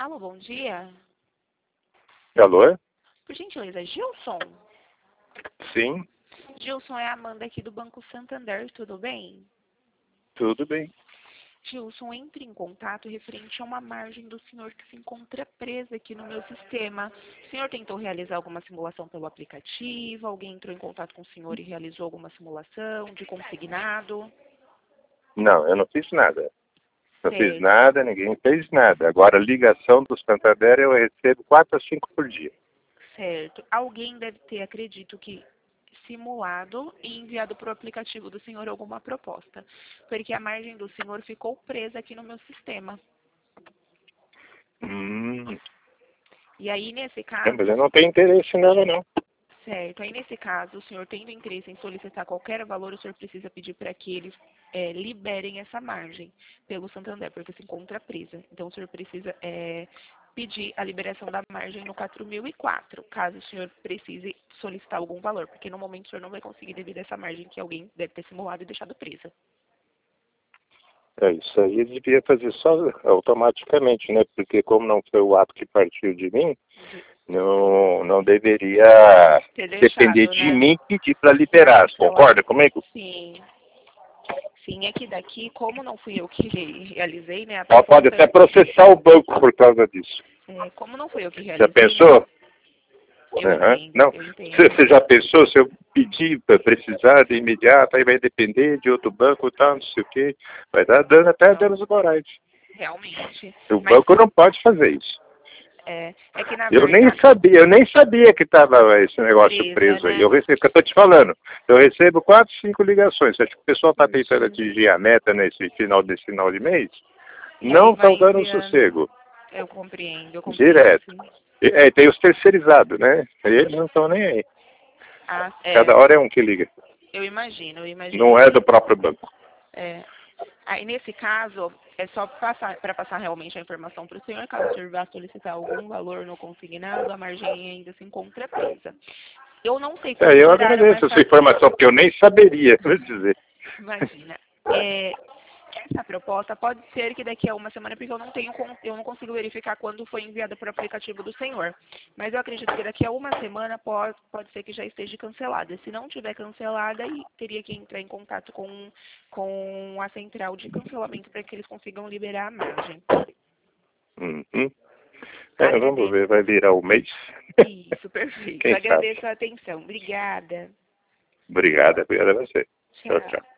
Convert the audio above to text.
Alô, bom dia. Alô? Por gentileza, Gilson? Sim, Gilson, é a Amanda aqui do Banco Santander, tudo bem? tudo bem. Gilson, entre em contato referente a uma margem do senhor que se encontra presa aqui no meu sistema. O senhor tentou realizar alguma simulação pelo aplicativo? Alguém entrou em contato com o senhor e realizou alguma simulação de consignado? Não, eu não fiz nada. Não fiz Certo, nada, ninguém fez nada. Agora, ligação do Santander eu recebo 4 a 5 por dia. certo. Alguém deve ter, acredito que, simulado e enviado para o aplicativo do senhor alguma proposta, porque a margem do senhor ficou presa aqui no meu sistema. Hum, E aí, nesse mas caso, eu não tenho interesse nela, não. certo, aí nesse caso, o senhor tendo interesse em solicitar qualquer valor, o senhor precisa pedir para que eles liberem essa margem pelo Santander, porque se encontra presa. Então, o senhor precisa pedir a liberação da margem no 4004, caso o senhor precise solicitar algum valor, porque no momento o senhor não vai conseguir devido a essa margem que alguém deve ter simulado e deixado presa. É isso aí, eu devia fazer só automaticamente, né? Porque como não foi o ato que partiu de mim, não deveria Ter depender deixado, de né? mim pedir para Pra liberar. cancelar. Concorda comigo? Sim. Sim, é que daqui, como não fui eu que realizei, né, a Ela pode proposta, até processar o banco por causa disso. como não fui eu que Já realizei, né, pensou? eu Aham. entendo, Não. eu entendo. Você já pensou, se eu pedir para precisar de imediato, aí vai depender de outro banco, tal, não sei o quê. Vai dar dano, até Não, danos morais. realmente. O Mas banco não pode fazer isso. é que na verdade, Eu nem sabia que estava esse negócio presa, preso aí. né? Eu recebo, que eu estou te falando, eu recebo 4, 5 ligações. Acho que o pessoal está tentando Entendi. atingir a meta nesse final de mês. E aí Não vai estão dando um enviando. sossego. Eu compreendo, Direto. sim. Tem os terceirizados, né? Eles não estão nem aí. Ah, Cada hora é um que liga. eu imagino, eu imagino Não é do sim. próprio banco. É. Aí, nesse caso, é só para passar realmente a informação para o senhor, caso o senhor vá solicitar algum valor no consignado, a margem ainda se encontra presa. Eu não sei quando Eu tiraram agradeço a sua essa. informação, porque eu nem saberia, vou dizer. Imagina. Essa proposta pode ser que daqui a uma semana, porque eu não consigo verificar quando foi enviada para o aplicativo do senhor. Mas eu acredito que daqui a uma semana pode ser que já esteja cancelada. Se não tiver cancelada, aí teria que entrar em contato com a central de cancelamento para que eles consigam liberar a margem. Uhum. Vamos Agradeço. ver, vai virar o mês. Isso, perfeito. Quem sabe? Agradeço a atenção. Obrigada. Obrigado a você. Tchau, Tchau. tchau.